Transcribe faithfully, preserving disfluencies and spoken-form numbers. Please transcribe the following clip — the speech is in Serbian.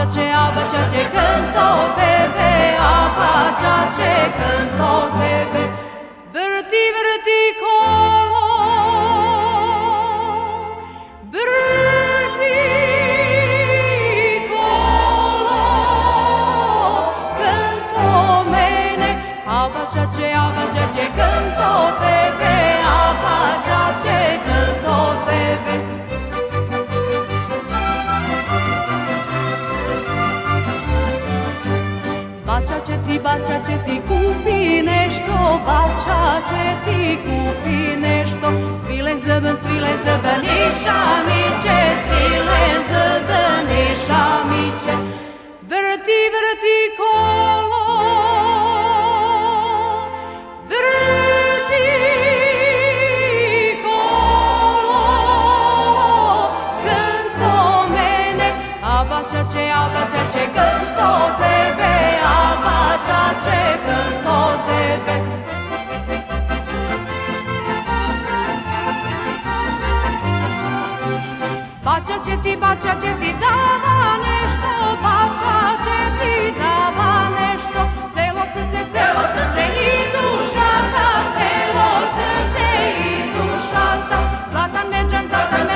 ce, abacia ce cânto tebe, abacia ce cânto tebe. Vrti, vrti kolo, vrti kolo, cânto mene, abacia ce, abacia ce cânto tebe, abacia ce cânto tebe. Bacia ce ti, bacia ce ti kupi nešto, bacia ce ti kupi nešto. Svilen zeben, svilen zeben i šamiće, svilen zeben i šamiće. Vrti, vrti kolo, vrti kolo, cânto mene, abacia ce, abacia ce cânto tebe, abacia ce cânto tebe. Bacia ce ti, bacia ce ti dava nešto, bacia ce ti dava nešto. Celo srce, celo srce i duša ta, celo srce i duša ta. Zlatan mečan, zlatan